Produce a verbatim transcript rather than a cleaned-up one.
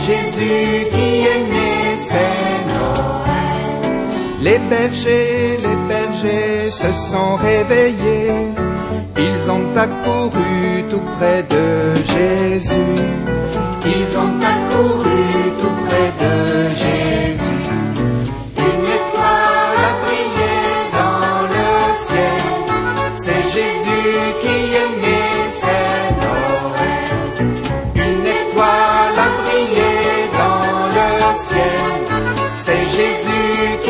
Jésus qui est né, c'est Noël. Les bergers, les bergers se sont réveillés. Ils ont accouru tout près de Jésus. Ils ont accouru tout près de Jésus. Une étoile a brillé dans le ciel. C'est Jésus qui est né, c'est Noël. Une étoile a brillé dans le ciel. C'est Jésus qui